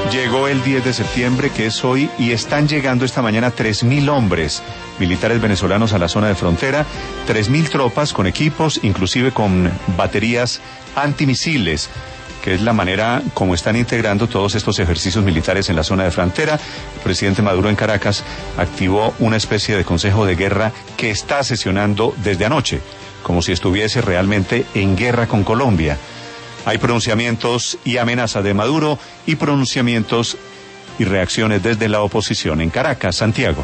Llegó el 10 de septiembre, que es hoy, y están llegando esta mañana 3.000 hombres, militares venezolanos a la zona de frontera, 3.000 tropas con equipos, inclusive con baterías antimisiles, que es la manera como están integrando todos estos ejercicios militares en la zona de frontera. El presidente Maduro en Caracas activó una especie de consejo de guerra que está sesionando desde anoche, como si estuviese realmente en guerra con Colombia. Hay pronunciamientos y amenazas de Maduro y pronunciamientos y reacciones desde la oposición. En Caracas, Santiago.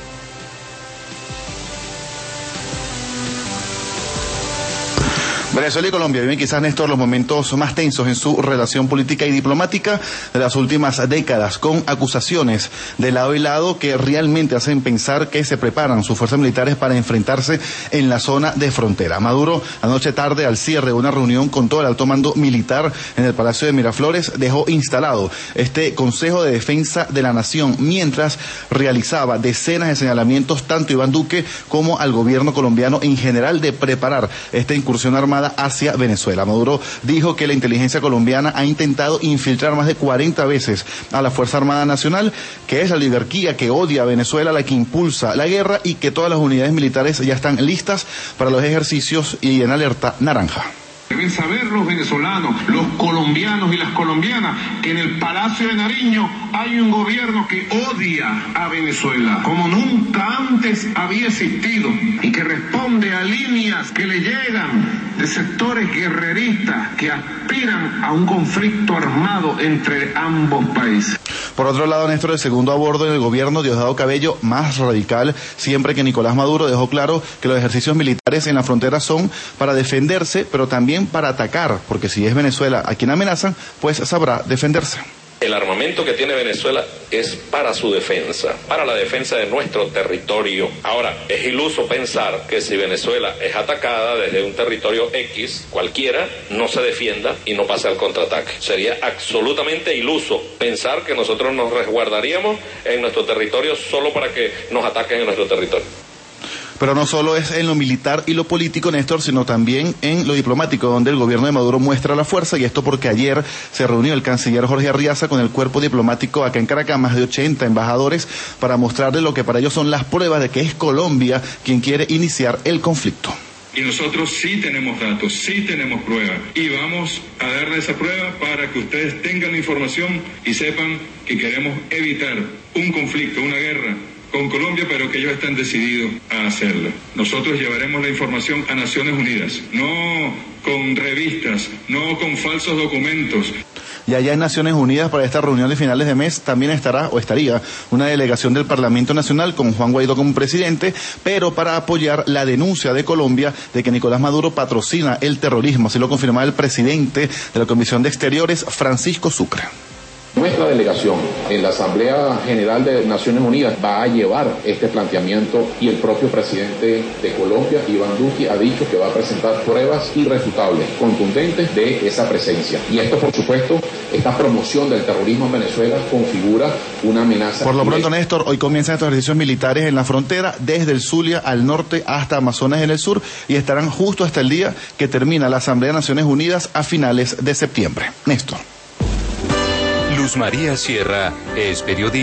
Venezuela y Colombia viven quizás, Néstor, los momentos más tensos en su relación política y diplomática de las últimas décadas, con acusaciones de lado y lado que realmente hacen pensar que se preparan sus fuerzas militares para enfrentarse en la zona de frontera. Maduro, anoche tarde, al cierre de una reunión con todo el alto mando militar en el Palacio de Miraflores, dejó instalado este Consejo de Defensa de la Nación, mientras realizaba decenas de señalamientos tanto a Iván Duque como al gobierno colombiano en general de preparar esta incursión armada hacia Venezuela. Maduro dijo que la inteligencia colombiana ha intentado infiltrar más de 40 veces a la Fuerza Armada Nacional, que es la oligarquía que odia a Venezuela, la que impulsa la guerra, y que todas las unidades militares ya están listas para los ejercicios y en alerta naranja. Deben saber los venezolanos, los colombianos y las colombianas, que en el Palacio de Nariño hay un gobierno que odia a Venezuela como nunca antes había existido, y que responde a líneas que le llegan de sectores guerreristas que aspiran a un conflicto armado entre ambos países. Por otro lado, Néstor, el segundo a bordo en el gobierno, Diosdado Cabello, más radical siempre que Nicolás Maduro, dejó claro que los ejercicios militares en la frontera son para defenderse, pero también para atacar, porque si es Venezuela a quien amenazan, pues sabrá defenderse. El armamento que tiene Venezuela es para su defensa, para la defensa de nuestro territorio. Ahora, es iluso pensar que si Venezuela es atacada desde un territorio X, cualquiera, no se defienda y no pase al contraataque. Sería absolutamente iluso pensar que nosotros nos resguardaríamos en nuestro territorio solo para que nos ataquen en nuestro territorio. Pero no solo es en lo militar y lo político, Néstor, sino también en lo diplomático, donde el gobierno de Maduro muestra la fuerza, y esto porque ayer se reunió el canciller Jorge Arriaza con el cuerpo diplomático acá en Caracas, más de 80 embajadores, para mostrarle lo que para ellos son las pruebas de que es Colombia quien quiere iniciar el conflicto. Y nosotros sí tenemos datos, sí tenemos pruebas, y vamos a darle esa prueba para que ustedes tengan la información y sepan que queremos evitar un conflicto, una guerra con Colombia, pero que ellos están decididos a hacerlo. Nosotros llevaremos la información a Naciones Unidas, no con revistas, no con falsos documentos. Y allá en Naciones Unidas, para esta reunión de finales de mes, también estaría una delegación del Parlamento Nacional con Juan Guaidó como presidente, pero para apoyar la denuncia de Colombia de que Nicolás Maduro patrocina el terrorismo. Así lo confirmaba el presidente de la Comisión de Exteriores, Francisco Sucre. Nuestra delegación en la Asamblea General de Naciones Unidas va a llevar este planteamiento, y el propio presidente de Colombia, Iván Duque, ha dicho que va a presentar pruebas irrefutables, contundentes de esa presencia. Y esto, por supuesto, esta promoción del terrorismo en Venezuela configura una amenaza. Por lo pronto, Néstor, hoy comienzan estos ejercicios militares en la frontera, desde el Zulia al norte hasta Amazonas en el sur, y estarán justo hasta el día que termina la Asamblea de Naciones Unidas a finales de septiembre. Néstor. Luz María Sierra es periodista.